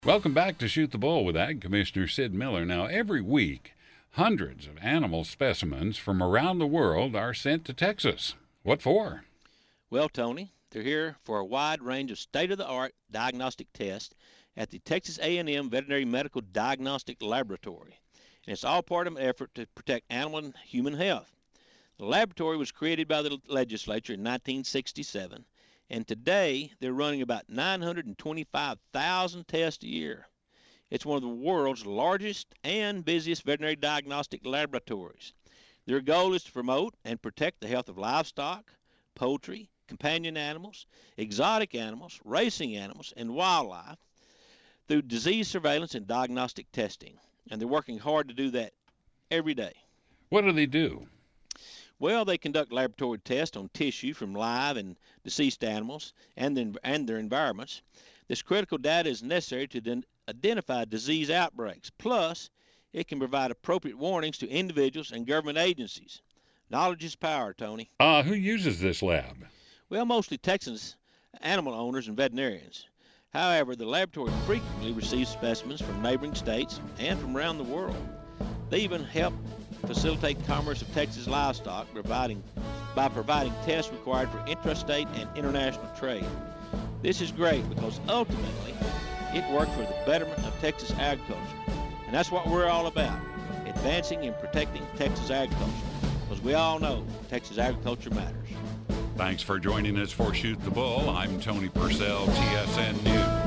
Welcome back to Shoot the Bull with Ag Commissioner Sid Miller. Now, every week, hundreds of animal specimens from around the world are sent to Texas. What for? Well, Tony, they're here for a wide range of state-of-the-art diagnostic tests at the Texas A&M Veterinary Medical Diagnostic Laboratory. And it's all part of an effort to protect animal and human health. The laboratory was created by the legislature in 1967. And today, they're running about 925,000 tests a year. It's one of the world's largest and busiest veterinary diagnostic laboratories. Their goal is to promote and protect the health of livestock, poultry, companion animals, exotic animals, racing animals, and wildlife through disease surveillance and diagnostic testing. And they're working hard to do that every day. What do they do? Well, they conduct laboratory tests on tissue from live and deceased animals and their environments. This critical data is necessary to identify disease outbreaks. Plus, it can provide appropriate warnings to individuals and government agencies. Knowledge is power, Tony. Who uses this lab? Well, mostly Texans, animal owners, and veterinarians. However, the laboratory frequently receives specimens from neighboring states and from around the world. They even help facilitate commerce of Texas livestock by providing tests required for intrastate and international trade. This is great because ultimately it works for the betterment of Texas agriculture. And that's what we're all about, advancing and protecting Texas agriculture, because we all know Texas agriculture matters. Thanks for joining us for Shoot the Bull. I'm Tony Purcell, TSN News.